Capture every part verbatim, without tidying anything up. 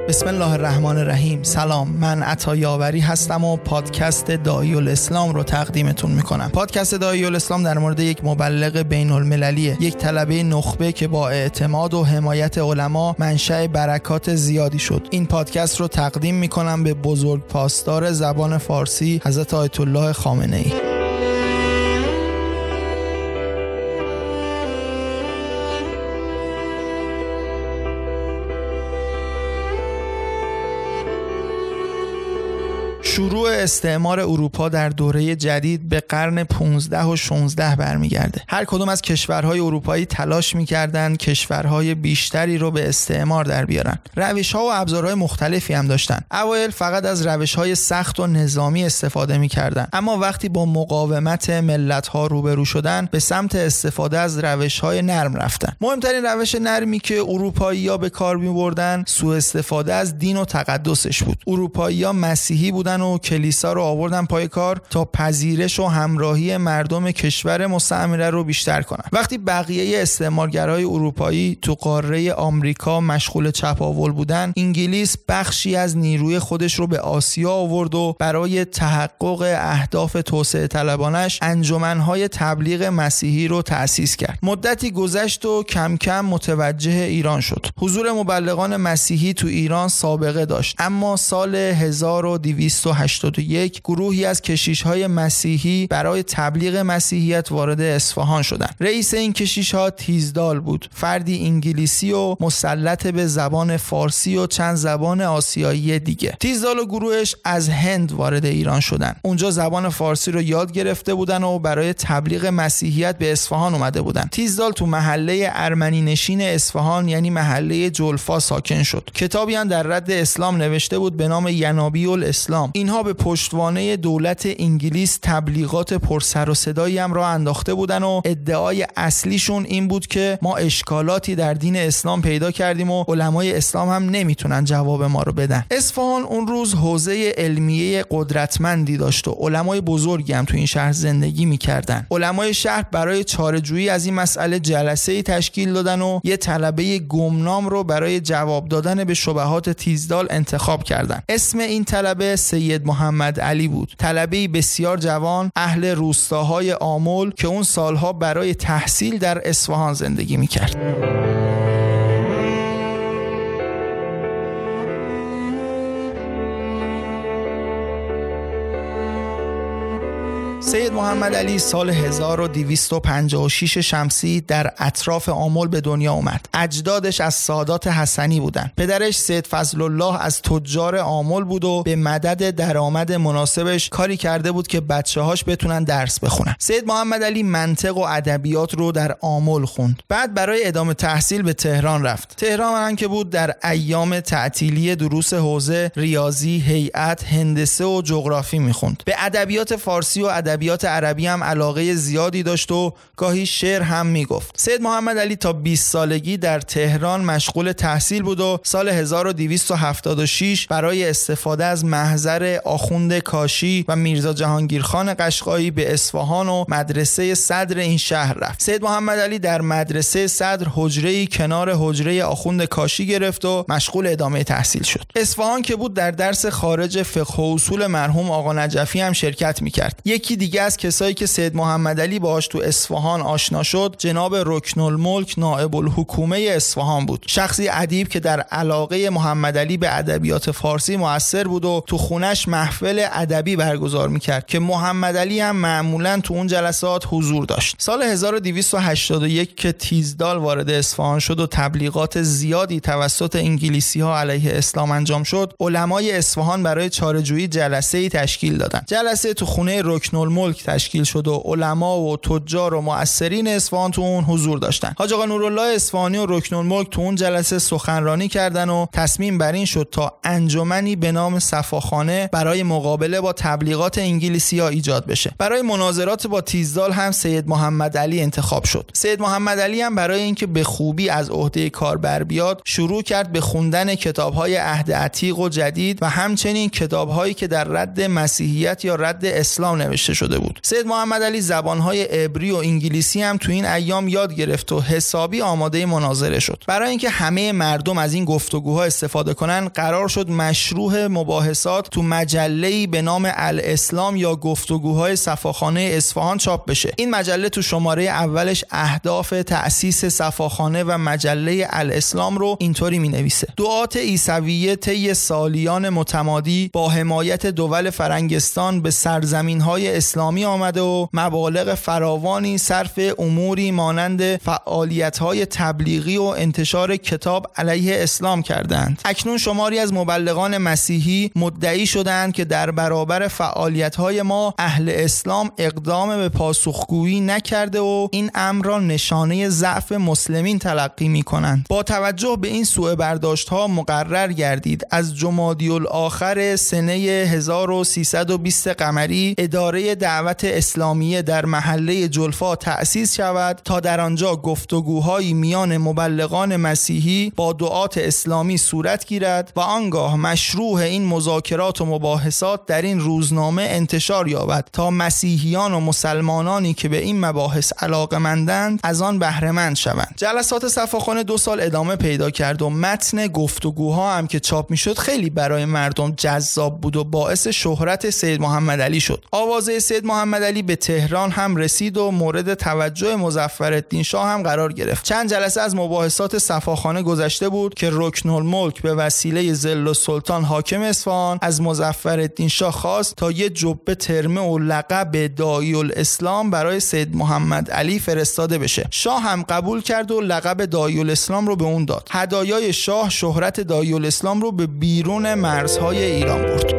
بسم الله الرحمن الرحیم. سلام، من عطا یاوری هستم و پادکست داعی الاسلام رو تقدیمتون میکنم. پادکست داعی الاسلام در مورد یک مبلغ بین المللیه، یک طلبه نخبه که با اعتماد و حمایت علما منشأ برکات زیادی شد. این پادکست رو تقدیم میکنم به بزرگ پاسدار زبان فارسی حضرت آیت الله خامنه ای. شروع استعمار اروپا در دوره جدید به قرن پانزده و شانزده برمیگرده. هر کدوم از کشورهای اروپایی تلاش می‌کردند کشورهای بیشتری رو به استعمار در بیارن. روش‌ها و ابزارهای مختلفی هم داشتن. اوایل فقط از روش‌های سخت و نظامی استفاده می‌کردن، اما وقتی با مقاومت ملت‌ها روبرو شدن به سمت استفاده از روش‌های نرم رفتن. مهمترین روش نرمی که اروپایی‌ها به کار می‌بردن سوء استفاده از دین و تقدسش بود. اروپایی‌ها مسیحی بودن و کلیسا رو آوردن پای کار تا پذیرش و همراهی مردم کشور مستعمره رو بیشتر کنن. وقتی بقیه استعمارگرای اروپایی تو قاره آمریکا مشغول چپاول بودن، انگلیس بخشی از نیروی خودش رو به آسیا آورد و برای تحقق اهداف توسعه طلبانش انجمن‌های تبلیغ مسیحی رو تأسیس کرد. مدتی گذشت و کم کم متوجه ایران شد. حضور مبلغان مسیحی تو ایران سابقه داشت، اما سال هزار و دویست و هشتاد و یک گروهی از کشیش‌های مسیحی برای تبلیغ مسیحیت وارد اصفهان شدند. رئیس این کشیش‌ها تیزدال بود، فردی انگلیسی و مسلط به زبان فارسی و چند زبان آسیایی دیگه. تیزدال و گروهش از هند وارد ایران شدند. اونجا زبان فارسی رو یاد گرفته بودن و برای تبلیغ مسیحیت به اصفهان اومده بودن. تیزدال تو محله ارمنی نشین اصفهان یعنی محله جلفا ساکن شد. کتابی هم در رد اسلام نوشته بود به نام ینابیع الاسلام. اینها به پشتوانه دولت انگلیس تبلیغات پرسر و صدایی هم را انداخته بودن و ادعای اصلیشون این بود که ما اشکالاتی در دین اسلام پیدا کردیم و علمای اسلام هم نمیتونن جواب ما رو بدن. اصفهان اون روز حوزه علمیه قدرتمندی داشت و علمای بزرگی هم تو این شهر زندگی میکردن. علمای شهر برای چاره‌جویی از این مسئله جلسه‌ای تشکیل دادن و یه طلبه گمنام رو برای جواب دادن به شبهات تیزدال انتخاب کردن. اسم این طلبه سید محمد علی بود، طلبه‌ای بسیار جوان اهل روستاهای آمل که اون سالها برای تحصیل در اصفهان زندگی میکرد. سید محمد علی سال هزار و دویست و پنجاه و شش شمسی در اطراف آمل به دنیا اومد. اجدادش از سادات حسنی بودن. پدرش سید فضل الله از تجار آمل بود و به مدد درآمد مناسبش کاری کرده بود که بچه‌هاش بتونن درس بخونن. سید محمد علی منطق و ادبیات رو در آمل خوند. بعد برای ادامه تحصیل به تهران رفت. تهران هم که بود در ایام تعطیلی دروس حوزه ریاضی، هیئت، هندسه و جغرافی میخوند. به ادبیات فارسی و ادبیات عربی هم علاقه زیادی داشت و گاهی شعر هم میگفت. سید محمد علی تا بیست سالگی در تهران مشغول تحصیل بود و سال هزار و دویست و هفتاد و شش برای استفاده از محضر آخوند کاشی و میرزا جهانگیرخان قشقایی به اصفهان و مدرسه صدر این شهر رفت. سید محمد علی در مدرسه صدر حجره‌ای کنار حجره آخوند کاشی گرفت و مشغول ادامه تحصیل شد. اصفهان که بود در درس خارج فقه و اصول مرحوم آقا نجفی هم شرکت میکرد. یکی دیگه از کسایی که سید محمد علی باهاش تو اصفهان آشنا شد جناب رکن الملک نائب الحکومه اصفهان بود. شخصی ادیب که در علاقه محمد علی به ادبیات فارسی مؤثر بود و تو خونش محفل ادبی برگزار میکرد که محمد علی هم معمولاً تو اون جلسات حضور داشت. سال هزار و دویست و هشتاد و یک که تیزدال وارد اصفهان شد و تبلیغات زیادی توسط انگلیسی‌ها علیه اسلام انجام شد، علمای اصفهان برای چاره‌جویی جلسه‌ای تشکیل دادند. جلسه تو خونه رکن الملک تشکیل شد و علما و تجار و مؤثرین اصفهان تو اون حضور داشتن. حاج آقا نورالله اصفهانی و رکن الملک تو اون جلسه سخنرانی کردن و تصمیم بر این شد تا انجمنی به نام صفاخانه برای مقابله با تبلیغات انگلیسی‌ها ایجاد بشه. برای مناظرات با تیزدال هم سید محمد علی انتخاب شد. سید محمد علی هم برای اینکه به خوبی از عهده کار بر بیاد شروع کرد به خوندن کتاب‌های عهد عتیق و جدید و همچنین کتاب‌هایی که در رد مسیحیت یا رد اسلام نوشته شده شده بود. سید محمد علی زبانهای عبری و انگلیسی هم تو این ایام یاد گرفت و حسابی آماده مناظره شد. برای اینکه همه مردم از این گفتگوها استفاده کنن، قرار شد مشروح مباحثات تو مجله‌ای به نام الاسلام یا گفتگوهای صفاخانه اصفهان چاپ بشه. این مجله تو شماره اولش اهداف تأسیس صفاخانه و مجله الاسلام رو اینطوری می‌نویسه: دعات عیسویه طی سالیان متمادی با حمایت دول فرنگستان به سرزمین‌های اسلامی آمده و مبالغ فراوانی صرف اموری مانند فعالیت‌های تبلیغی و انتشار کتاب علیه اسلام کردند. اکنون شماری از مبلغان مسیحی مدعی شدند که در برابر فعالیت‌های ما اهل اسلام اقدام به پاسخگویی نکرده و این امر را نشانه ضعف مسلمین تلقی می‌کنند. با توجه به این سوء برداشت‌ها مقرر گردید از جمادی الاخر سنه هزار و سیصد و بیست قمری اداره دعوت اسلامیه در محله جلفا تأسیس شود تا در آنجا گفتگوهایی میان مبلغان مسیحی با دعات اسلامی صورت گیرد و آنگاه مشروع این مذاکرات و مباحثات در این روزنامه انتشار یابد تا مسیحیان و مسلمانانی که به این مباحث علاقه‌مندند از آن بهره مند شوند. جلسات صفاخانه دو سال ادامه پیدا کرد و متن گفتگوها هم که چاپ میشد خیلی برای مردم جذاب بود و باعث شهرت سید محمد علی شد. آوازه سید محمد علی به تهران هم رسید و مورد توجه مظفرالدین شاه هم قرار گرفت. چند جلسه از مباحثات صفاخانه گذشته بود که رکن الملک به وسیله ظل السلطان حاکم اصفهان از مظفرالدین شاه خواست تا یه جبه ترمه و لقب داعی الاسلام برای سید محمد علی فرستاده بشه. شاه هم قبول کرد و لقب داعی الاسلام رو به اون داد. هدایای شاه شهرت داعی الاسلام رو به بیرون مرزهای ایران برد.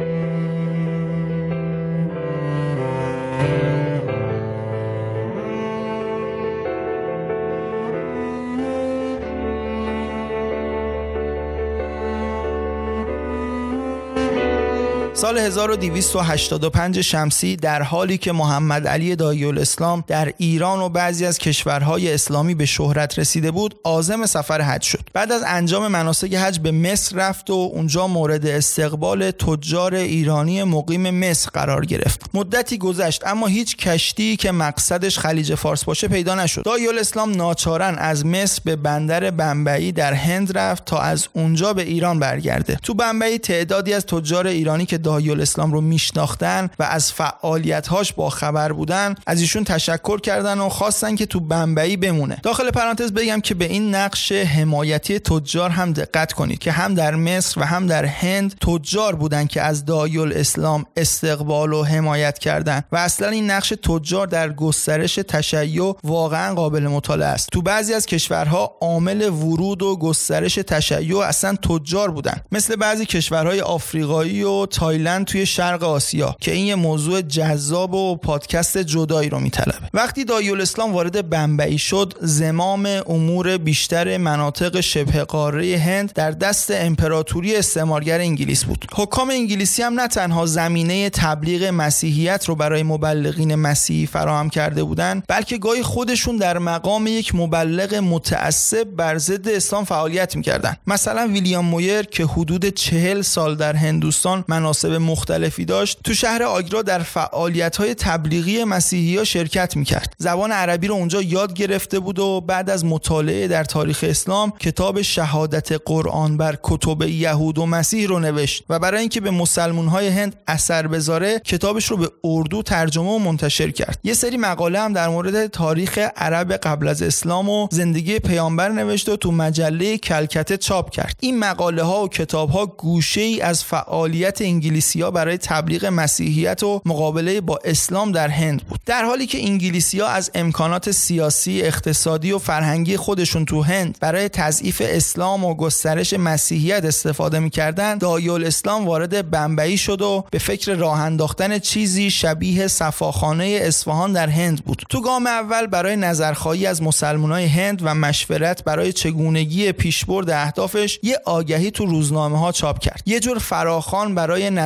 سال هزار و دویست و هشتاد و پنج شمسی در حالی که محمد علی داعی الاسلام در ایران و بعضی از کشورهای اسلامی به شهرت رسیده بود، عازم سفر حج شد. بعد از انجام مناسک حج به مصر رفت و اونجا مورد استقبال تجار ایرانی مقیم مصر قرار گرفت. مدتی گذشت اما هیچ کشتی که مقصدش خلیج فارس باشه پیدا نشد. داعی الاسلام ناچارن از مصر به بندر بمبئی در هند رفت تا از اونجا به ایران برگرده. تو بمبئی تعدادی از تجار ایرانی که داعی الاسلام رو میشناختن و از فعالیت‌هاش با خبر بودن از ایشون تشکر کردن و خواستن که تو بمبئی بمونه. داخل پرانتز بگم که به این نقش حمایتی تجار هم دقت کنید که هم در مصر و هم در هند تجار بودن که از داعی الاسلام استقبال و حمایت کردن و اصلا این نقش تجار در گسترش تشیع واقعا قابل مطالعه است. تو بعضی از کشورها عامل ورود و گسترش تشیع اصلا تجار بودن، مثل بعضی کشورهای آفریقایی و تایلند توی شرق آسیا که این یه موضوع جذاب و پادکست جدایی رو میطلبه. وقتی داعی الاسلام وارد بمبئی شد، زمام امور بیشتر مناطق شبه قاره هند در دست امپراتوری استعمارگر انگلیس بود. حکام انگلیسی هم نه تنها زمینه تبلیغ مسیحیت رو برای مبلغین مسیحی فراهم کرده بودند، بلکه گاهی خودشون در مقام یک مبلغ متعصب بر ضد اسلام فعالیت میکردن. مثلا ویلیام مویر که حدود چهل سال در هندوستان مناصب مختلفی داشت، تو شهر آگرا در فعالیت‌های تبلیغی مسیحی‌ها شرکت می‌کرد. زبان عربی رو اونجا یاد گرفته بود و بعد از مطالعه در تاریخ اسلام کتاب شهادت قرآن بر کتب یهود و مسیح رو نوشت و برای اینکه به مسلمان‌های هند اثر بذاره کتابش رو به اردو ترجمه و منتشر کرد. یه سری مقاله هم در مورد تاریخ عرب قبل از اسلام و زندگی پیامبر نوشت و تو مجله کلکته چاپ کرد. این مقاله‌ها و کتاب‌ها گوشه‌ای از فعالیت انگلیسی‌ها برای تبلیغ مسیحیت و مقابله با اسلام در هند بود. در حالی که انگلیسی‌ها از امکانات سیاسی، اقتصادی و فرهنگی خودشون تو هند برای تضعیف اسلام و گسترش مسیحیت استفاده می‌کردند، داعی الاسلام وارد بمبئی شد و به فکر راه انداختن چیزی شبیه صفاخانه اصفهان در هند بود. تو گام اول برای نظرخواهی از مسلمانای هند و مشورت برای چگونگی پیشبرد اهدافش یه آگهی تو روزنامه‌ها چاپ کرد. یه جور فراخوان برای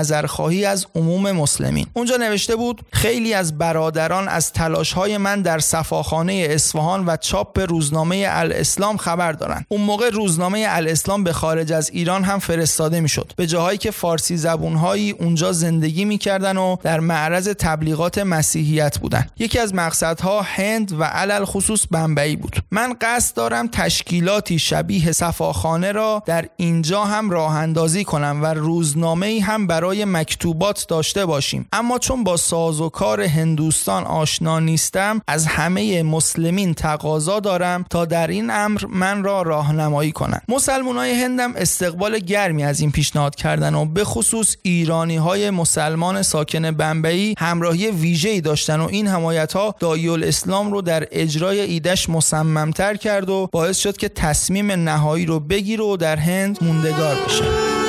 نظرخواهی از عموم مسلمین. اونجا نوشته بود خیلی از برادران از تلاش‌های من در صفاخانه اصفهان و چاپ روزنامه الاسلام خبر دارن. اون موقع روزنامه الاسلام به خارج از ایران هم فرستاده میشد، به جاهایی که فارسی زبون‌هایی اونجا زندگی میکردن و در معرض تبلیغات مسیحیت بودن. یکی از مقصدها هند و علل خصوص بمبئی بود. من قصد دارم تشکیلاتی شبیه صفاخانه را در اینجا هم راه اندازی کنم و روزنامه‌ای هم برای مکتوبات داشته باشیم، اما چون با سازوکار هندوستان آشنا نیستم از همه مسلمین تقاضا دارم تا در این امر من را راهنمایی کنند. مسلمانای هندم استقبال گرمی از این پیشنهاد کردن و به خصوص ایرانی‌های مسلمان ساکن بمبئی همراهی ویژه‌ای داشتن و این حمایت‌ها داعی‌الاسلام رو در اجرای ایده‌اش مصمم‌تر کرد و باعث شد که تصمیم نهایی رو بگیره و در هند موندگار بشه.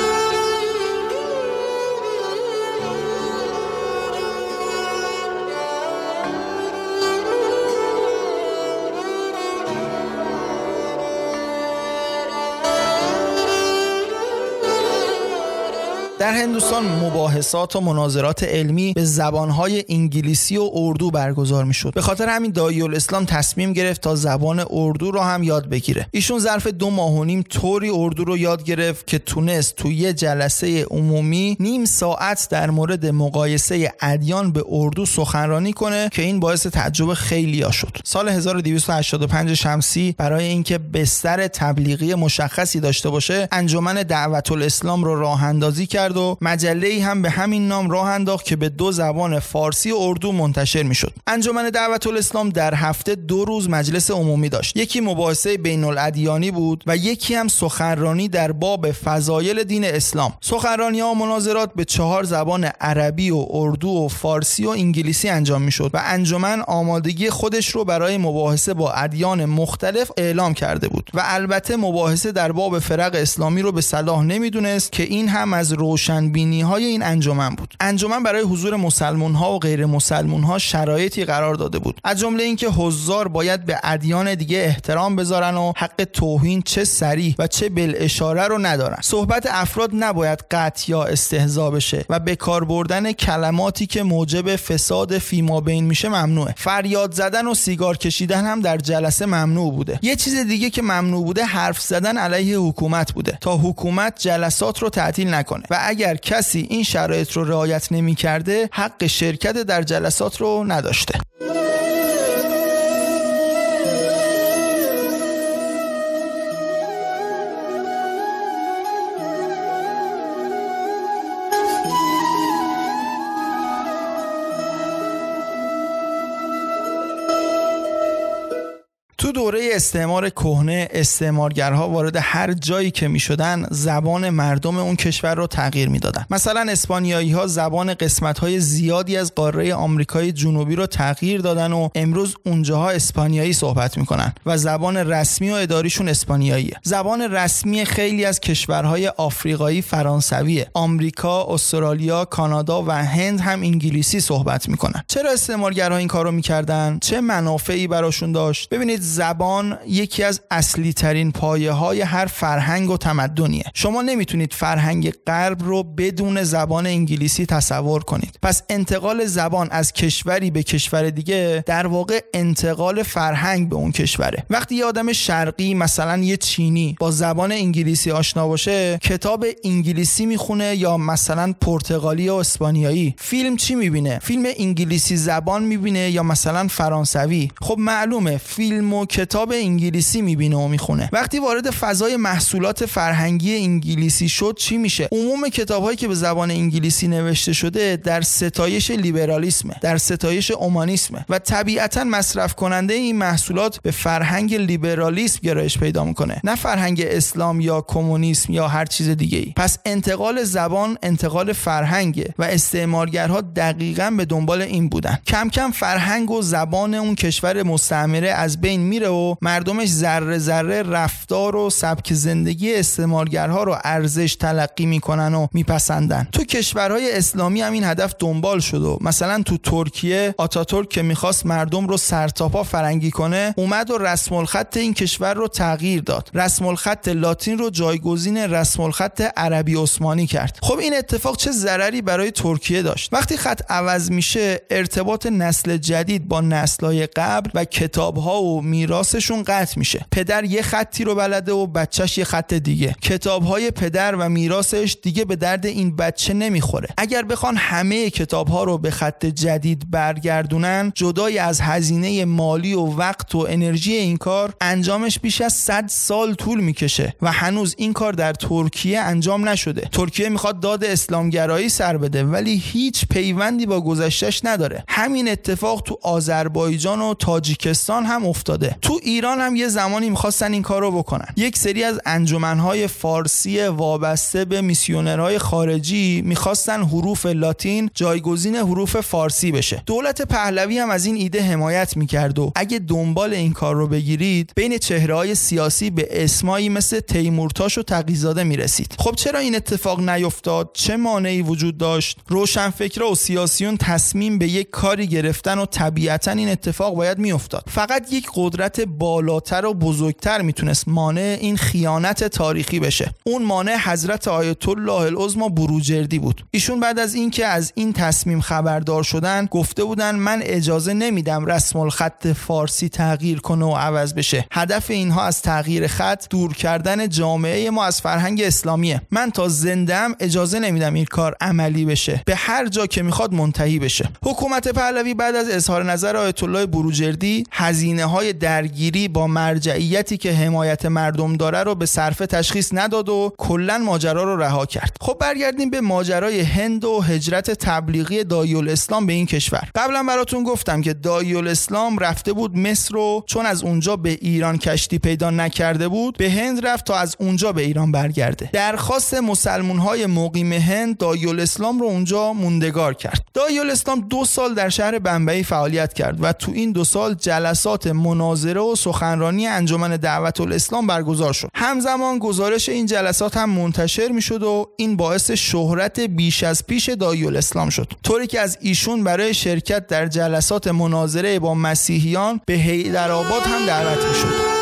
در هندوستان مباحثات و مناظرات علمی به زبانهای انگلیسی و اردو برگزار میشد. به خاطر همین داعی‌الاسلام تصمیم گرفت تا زبان اردو رو هم یاد بگیره. ایشون ظرف دو ماه و نیم طوری اردو رو یاد گرفت که تونست توی یه جلسه عمومی نیم ساعت در مورد مقایسه ادیان به اردو سخنرانی کنه که این باعث تعجب خیلیا شد. سال هزار و دویست و هشتاد و پنج شمسی برای اینکه بستر تبلیغی مشخصی داشته باشه انجمن دعوت‌الاسلام رو راه اندازی کرد و مجله‌ای هم به همین نام راه انداخت که به دو زبان فارسی و اردو منتشر میشد. انجمن دعوت‌الاسلام در هفته دو روز مجلس عمومی داشت. یکی مباحثه بین الادیانی بود و یکی هم سخنرانی در باب فضایل دین اسلام. سخنرانی‌ها و مناظرات به چهار زبان عربی و اردو و فارسی و انگلیسی انجام میشد و انجمن آمادگی خودش رو برای مباحثه با ادیان مختلف اعلام کرده بود و البته مباحثه در باب فرق اسلامی رو به صلاح نمیدونست که این هم از روشنبینی‌های این انجمن بود. انجمن برای حضور مسلمان‌ها و غیر مسلمان‌ها شرایطی قرار داده بود، از جمله اینکه حضار باید به ادیان دیگه احترام بذارن و حق توهین چه صریح و چه بالاشاره رو ندارن. صحبت افراد نباید قطع یا استهزا بشه و به کار بردن کلماتی که موجب فساد فیما بین میشه ممنوعه. فریاد زدن و سیگار کشیدن هم در جلسه ممنوع بوده. یه چیز دیگه که ممنوع بوده حرف زدن علیه حکومت بوده تا حکومت جلسات رو تعطیل نکنه و اگر کسی این شرایط رو رعایت نمی‌کرده حق شرکت در جلسات رو نداشته. تو دوره استعمار کهنه استعمارگرها وارد هر جایی که میشدن زبان مردم اون کشور رو تغییر میدادن. مثلا اسپانیایی‌ها زبان قسمت‌های زیادی از قاره آمریکای جنوبی رو تغییر دادن و امروز اونجاها اسپانیایی صحبت میکنن و زبان رسمی و اداریشون اسپانیاییه. زبان رسمی خیلی از کشورهای آفریقایی فرانسویه. آمریکا، استرالیا، کانادا و هند هم انگلیسی صحبت میکنن. چرا استعمارگرها این کارو میکردن؟ چه منافعی براشون داشت؟ ببینید، زبان یکی از اصلی ترین پایه های هر فرهنگ و تمدنیه. شما نمیتونید فرهنگ غرب رو بدون زبان انگلیسی تصور کنید. پس انتقال زبان از کشوری به کشور دیگه در واقع انتقال فرهنگ به اون کشوره. وقتی یه آدم شرقی مثلا یه چینی با زبان انگلیسی آشنا باشه، کتاب انگلیسی میخونه یا مثلا پرتغالی و اسپانیایی، فیلم چی میبینه؟ فیلم انگلیسی زبان میبینه یا مثلا فرانسوی؟ خب معلومه فیلم و کتاب انگلیسی میبینه و میخونه. وقتی وارد فضای محصولات فرهنگی انگلیسی شد چی میشه؟ عموم کتابایی که به زبان انگلیسی نوشته شده در ستایش لیبرالیسمه، در ستایش اومانیسمه و طبیعتاً مصرف کننده این محصولات به فرهنگ لیبرالیسم گرایش پیدا میکنه، نه فرهنگ اسلام یا کمونیسم یا هر چیز دیگه ای. پس انتقال زبان انتقال فرهنگه و استعمارگرها دقیقاً به دنبال این بودن. کم کم فرهنگ و زبان اون کشور مستعمره از بین میره و مردمش ذره ذره رفتار و سبک زندگی استعمارگرها رو ارزش تلقی میکنن و میپسندن. تو کشورهای اسلامی هم این هدف دنبال شد و مثلا تو ترکیه آتاتورک که میخواست مردم رو سرتاپا فرنگی کنه اومد و رسم الخط این کشور رو تغییر داد. رسم الخط لاتین رو جایگزین رسم الخط عربی عثمانی کرد. خب این اتفاق چه ضرری برای ترکیه داشت؟ وقتی خط عوض میشه ارتباط نسل جدید با نسل‌های قبل و کتاب‌ها و میراثشون قطع میشه. پدر یه خطی رو بلده و بچه‌ش یه خط دیگه. کتاب‌های پدر و میراثش دیگه به درد این بچه نمیخوره. اگر بخوان همه کتاب‌ها رو به خط جدید برگردونن، جدای از هزینه مالی و وقت و انرژی این کار، انجامش بیش از صد سال طول میکشه و هنوز این کار در ترکیه انجام نشده. ترکیه میخواد داد اسلامگرایی سر بده ولی هیچ پیوندی با گذشتهش نداره. همین اتفاق تو آذربایجان و تاجیکستان هم افتاده. تو ایران هم یه زمانی میخواستن این کارو بکنن. یک سری از انجمنهای فارسی وابسته به میسیونرهای خارجی میخواستن حروف لاتین جایگزین حروف فارسی بشه. دولت پهلوی هم از این ایده حمایت میکرد و اگه دنبال این کار رو بگیرید بین چهره‌های سیاسی به اسمایی مثل تیمورتاش و تقی‌زاده میرسید. خب چرا این اتفاق نیفتاد؟ چه مانعی وجود داشت؟ روشنفکرا و سیاسیون تصمیم به یک کاری گرفتن و طبیعتاً این اتفاق باید میافتاد. فقط یک قدرت بالاتر و بزرگتر میتونست مانع این خیانت تاریخی بشه. اون مانع حضرت آیت الله العظمی بروجردی بود. ایشون بعد از اینکه از این تصمیم خبردار شدن گفته بودن من اجازه نمیدم رسم الخط فارسی تغییر کنه و عوض بشه. هدف اینها از تغییر خط دور کردن جامعه ما از فرهنگ اسلامیه. من تا زنده‌ام اجازه نمیدم این کار عملی بشه. به هر جا که میخواد منتهی بشه. حکومت پهلوی بعد از اظهار نظر آیت الله بروجردی هزینه‌های درگیری با مرجعیتی که حمایت مردم داره رو به صرفه تشخیص نداد و کلاً ماجرا رو رها کرد. خب برگردیم به ماجرای هند و هجرت تبلیغی داعی‌الاسلام به این کشور. قبلا براتون گفتم که داعی‌الاسلام رفته بود مصر و چون از اونجا به ایران کشتی پیدا نکرده بود به هند رفت تا از اونجا به ایران برگرده. درخواست مسلمان‌های مقیم هند داعی‌الاسلام رو اونجا موندگار کرد. داعی‌الاسلام دو سال در شهر بمبئی فعالیت کرد و تو این دو سال جلسات مناظره و سخنرانی انجمن دعوت الاسلام برگزار شد. همزمان گزارش این جلسات هم منتشر میشد و این باعث شهرت بیش از پیش داعی‌الاسلام شد. طوری که از ایشون برای شرکت در جلسات مناظره با مسیحیان به حیدرآباد هم دعوت میشد.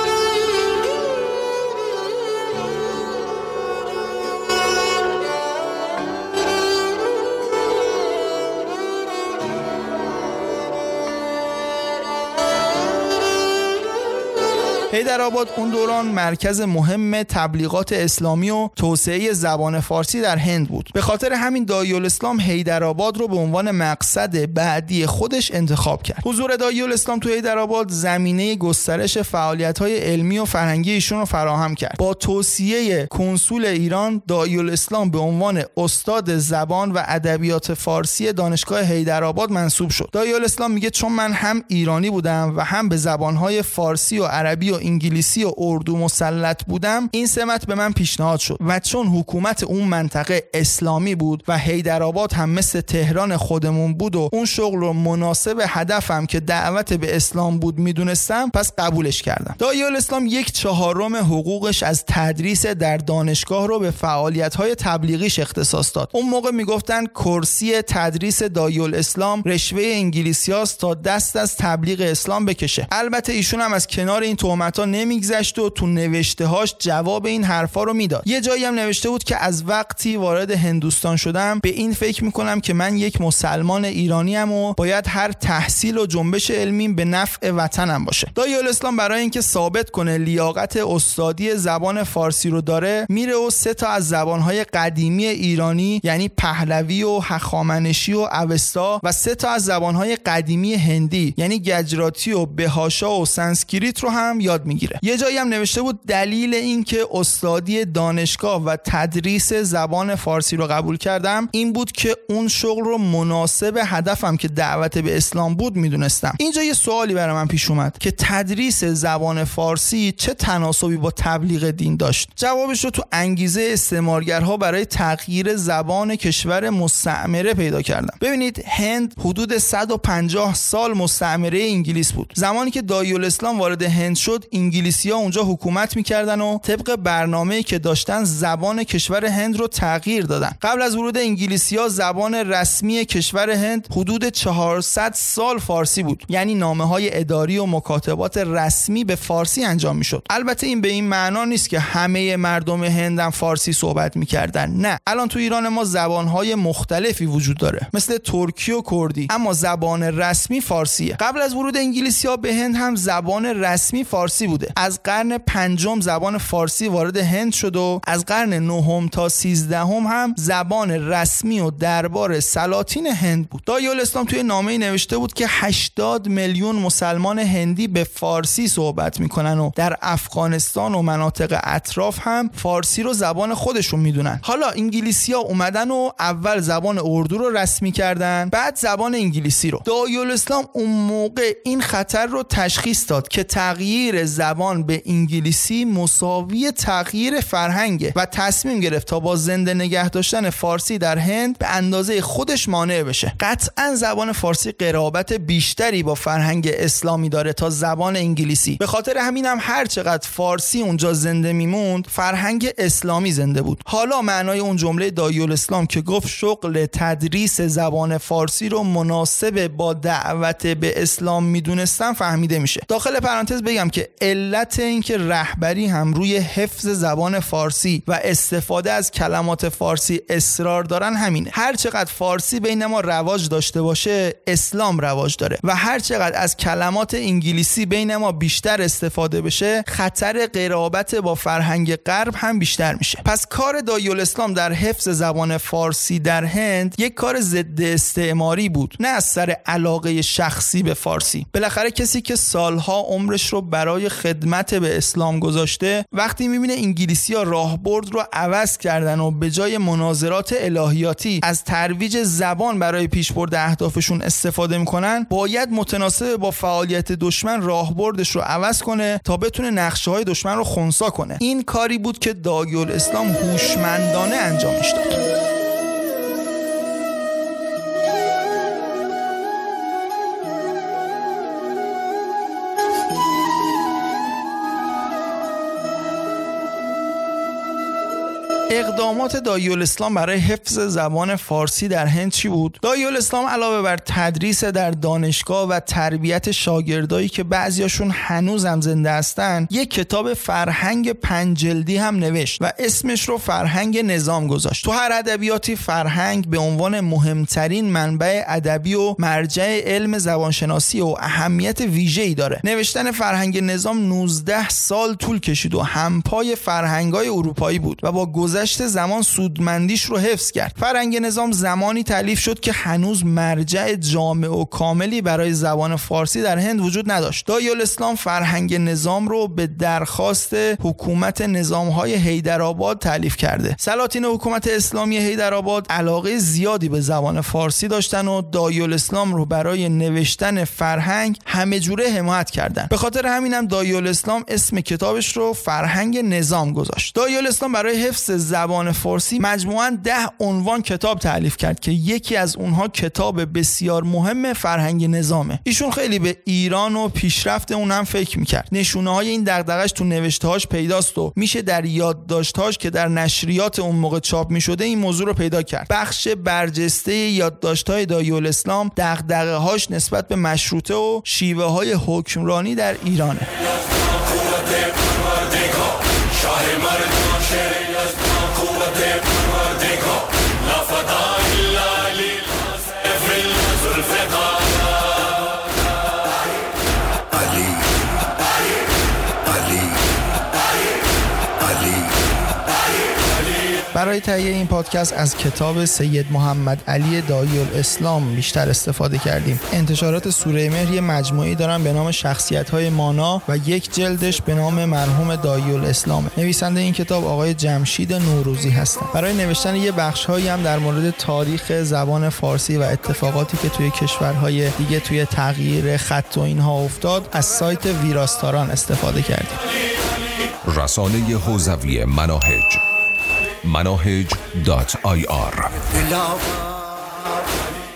حیدرآباد اون دوران مرکز مهم تبلیغات اسلامی و توسعه زبان فارسی در هند بود. به خاطر همین داعی‌الاسلام حیدرآباد رو به عنوان مقصد بعدی خودش انتخاب کرد. حضور داعی‌الاسلام تو حیدرآباد زمینه گسترش فعالیت‌های علمی و فرهنگی ایشون رو فراهم کرد. با توصیه کنسول ایران داعی‌الاسلام به عنوان استاد زبان و ادبیات فارسی دانشگاه حیدرآباد منصوب شد. داعی‌الاسلام میگه چون من هم ایرانی بودم و هم به زبان‌های فارسی و عربی و انگلیسی و اردو مسلط بودم این سمت به من پیشنهاد شد و چون حکومت اون منطقه اسلامی بود و حیدرآباد هم مثل تهران خودمون بود و اون شغل رو مناسب هدفم که دعوت به اسلام بود میدونستم پس قبولش کردم. داعی‌الاسلام یک چهارم حقوقش از تدریس در دانشگاه رو به فعالیت‌های تبلیغیش اختصاص داد. اون موقع میگفتن کرسی تدریس داعی‌الاسلام رشوه انگلیسیاست تا دست از تبلیغ اسلام بکشه. البته ایشون هم از کنار این تهمت تا نمیگذشت و تو نوشته‌هاش جواب این حرفا رو میداد. یه جایی هم نوشته بود که از وقتی وارد هندوستان شدم به این فکر میکنم که من یک مسلمان ایرانی ام و باید هر تحصیل و جنبش علمیم به نفع وطنم باشه. داعی‌الاسلام برای اینکه ثابت کنه لیاقت استادی زبان فارسی رو داره میره و سه تا از زبانهای قدیمی ایرانی یعنی پهلوی و هخامنشی و اوستا و سه تا از زبانهای قدیمی هندی یعنی گجراتی و بهاشا و سانسکریت رو هم یاد میگیره. یه جایی هم نوشته بود دلیل این که استادی دانشگاه و تدریس زبان فارسی رو قبول کردم این بود که اون شغل رو مناسب هدفم که دعوت به اسلام بود میدونستم. اینجا یه سوالی برای من پیش اومد که تدریس زبان فارسی چه تناسبی با تبلیغ دین داشت؟ جوابش رو تو انگیزه استعمارگرها برای تغییر زبان کشور مستعمره پیدا کردم. ببینید هند حدود صد و پنجاه سال مستعمره انگلیس بود. زمانی که داعی‌الاسلام وارد هند شد انگلیسی‌ها اونجا حکومت می‌کردن و طبق برنامه‌ای که داشتن زبان کشور هند رو تغییر دادن. قبل از ورود انگلیسی‌ها زبان رسمی کشور هند حدود چهارصد سال فارسی بود. یعنی نامه‌های اداری و مکاتبات رسمی به فارسی انجام می‌شد. البته این به این معنا نیست که همه مردم هند هم فارسی صحبت می‌کردن. نه، الان تو ایران ما زبان‌های مختلفی وجود داره، مثل ترکی و کردی، اما زبان رسمی فارسیه. قبل از ورود انگلیسی‌ها به هند هم زبان رسمی فارسی بوده. از قرن پنجم زبان فارسی وارد هند شد و از قرن نهم تا سیزدهم هم زبان رسمی و دربار سلاطین هند بود. دایالاسلام توی نامه‌ای نوشته بود که هشتاد میلیون مسلمان هندی به فارسی صحبت میکنن و در افغانستان و مناطق اطراف هم فارسی رو زبان خودشون میدونن. حالا انگلیسی‌ها اومدن و اول زبان اردو رو رسمی کردن، بعد زبان انگلیسی رو. دایالاسلام اون موقع این خطر رو تشخیص داد که تغییر زبان به انگلیسی مساوی تغییر فرهنگه و تصمیم گرفت تا با زنده نگه داشتن فارسی در هند به اندازه خودش مانع بشه. قطعاً زبان فارسی قرابت بیشتری با فرهنگ اسلامی داره تا زبان انگلیسی. به خاطر همین هم هر چقدر فارسی اونجا زنده میموند، فرهنگ اسلامی زنده بود. حالا معنای اون جمله دایالاسلام که گفت شغل تدریس زبان فارسی رو مناسب با دعوت به اسلام میدونستن فهمیده میشه. داخل پرانتز بگم که علت این که رهبری هم روی حفظ زبان فارسی و استفاده از کلمات فارسی اصرار دارن همینه. هر چقدر فارسی بین ما رواج داشته باشه، اسلام رواج داره و هر چقدر از کلمات انگلیسی بین ما بیشتر استفاده بشه، خطر قرابت با فرهنگ غرب هم بیشتر میشه. پس کار دایالاسلام در حفظ زبان فارسی در هند یک کار ضد استعماری بود، نه از سر علاقه شخصی به فارسی. بالاخره کسی که سالها عمرش رو برای خدمت به اسلام گذاشته، وقتی میبینه انگلیسی‌ها راهبرد رو عوض کردن و به جای مناظرات الهیاتی از ترویج زبان برای پیشبرد اهدافشون استفاده میکنن، باید متناسب با فعالیت دشمن راهبردش رو عوض کنه تا بتونه نقشه‌های دشمن رو خنثی کنه. این کاری بود که دایالاسلام هوشمندانه انجامش داد. اقدامات دایالاسلام برای حفظ زبان فارسی در هند چی بود؟ دایالاسلام علاوه بر تدریس در دانشگاه و تربیت شاگردایی که بعضیاشون هنوز هم زنده هستن، یک کتاب فرهنگ پنج جلدی هم نوشت و اسمش رو فرهنگ نظام گذاشت. تو هر ادبیاتی فرهنگ به عنوان مهمترین منبع ادبی و مرجع علم زبانشناسی و اهمیت ویژه‌ای داره. نوشتن فرهنگ نظام نوزده سال طول کشید و همپای فرهنگ‌های اروپایی بود و با گذشت زمان سودمندیش رو حفظ کرد. فرهنگ نظام زمانی تألیف شد که هنوز مرجع جامع و کاملی برای زبان فارسی در هند وجود نداشت. دایالاسلام فرهنگ نظام رو به درخواست حکومت نظام‌های حیدرآباد تألیف کرده. سلاطین حکومت اسلامی حیدرآباد علاقه زیادی به زبان فارسی داشتن و دایالاسلام رو برای نوشتن فرهنگ همه جوره حمایت کردن. به خاطر همینم دایالاسلام اسم کتابش رو فرهنگ نظام گذاشت. دایالاسلام برای حفظ زبان فارسی مجموعاً ده عنوان کتاب تألیف کرد که یکی از اونها کتاب بسیار مهم فرهنگ نظامه. ایشون خیلی به ایران و پیشرفت اونم فکر میکرد. نشونه‌های این دغدغه‌اش تو نوشته‌هاش پیداست و میشه در یادداشت‌هاش که در نشریات اون موقع چاپ میشده این موضوع رو پیدا کرد. بخش برجسته یادداشت‌های دایالاسلام دغدغه‌هاش نسبت به مشروطه و شیوه‌های حکمرانی در ایرانه. برای تهیه این پادکست از کتاب سید محمد علی دایالاسلام بیشتر استفاده کردیم. انتشارات سوره مهر یه مجموعه‌ای دارن به نام شخصیت‌های مانا و یک جلدش به نام مرحوم دایالاسلام. نویسنده این کتاب آقای جمشید نوروزی هستن. برای نوشتن یه بخش‌هایی هم در مورد تاریخ زبان فارسی و اتفاقاتی که توی کشورهای دیگه توی تغییر خط و اینها افتاد، از سایت ویراستاران استفاده کردیم. رسانه حوزوی مناهج مناهج دات آی آر